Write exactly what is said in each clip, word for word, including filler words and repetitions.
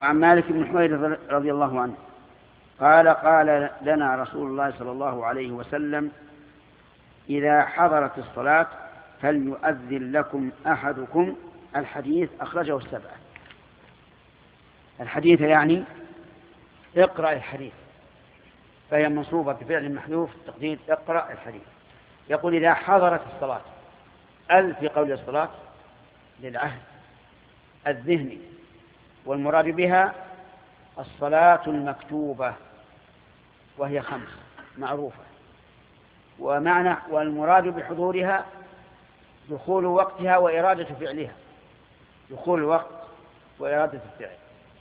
عن مالك بن حويرث رضي الله عنه قال قال لنا رسول الله صلى الله عليه وسلم: إذا حضرت الصلاة فليؤذن لكم أحدكم. الحديث أخرجه السبعة. الحديث يعني اقرأ الحديث، فهي منصوبة بفعل محذوف تقدير اقرأ الحديث. يقول: إذا حضرت الصلاة. ال في قول الصلاة للعهد الذهني، والمراد بها الصلاة المكتوبة، وهي خمس معروفة. ومعنى والمراد بحضورها دخول وقتها وإرادة فعلها، دخول الوقت وإرادة الفعل.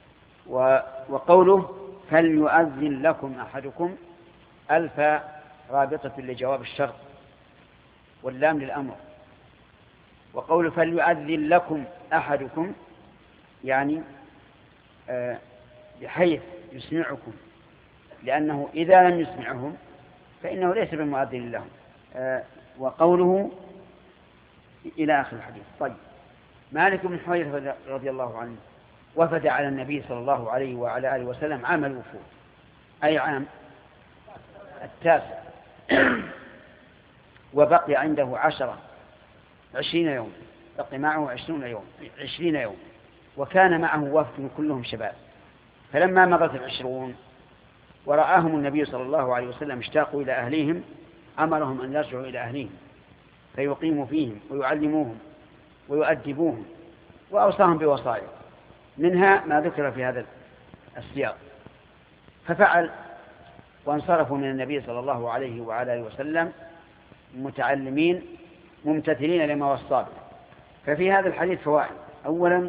وقوله فليؤذن لكم أحدكم، ألف رابطة لجواب الشرط واللام للأمر. وقوله فليؤذن لكم أحدكم يعني آه بحيث يسمعكم، لأنه إذا لم يسمعهم فإنه ليس بمؤذن لهم. آه وقوله إلى آخر الحديث. طيب، مالك بن حويرث رضي الله عنه وفد على النبي صلى الله عليه وعلى آله وسلم عام الوفود، أي عام التاسع، وبقي عنده عشرة عشرين يوم، بقي معه عشرين يوم عشرين يوم وكان معه وفد كلهم شباب. فلما مضت العشرون ورآهم النبي صلى الله عليه وسلم اشتاقوا إلى أهليهم، أمرهم أن يرجعوا إلى أهليهم فيقيموا فيهم ويعلموهم ويؤدبوهم، وأوصاهم بوصايا منها ما ذكر في هذا السياق. ففعل، وانصرفوا من النبي صلى الله عليه وعلى آله وسلم متعلمين ممتثلين لما وصى به. ففي هذا الحديث فوائد. أولا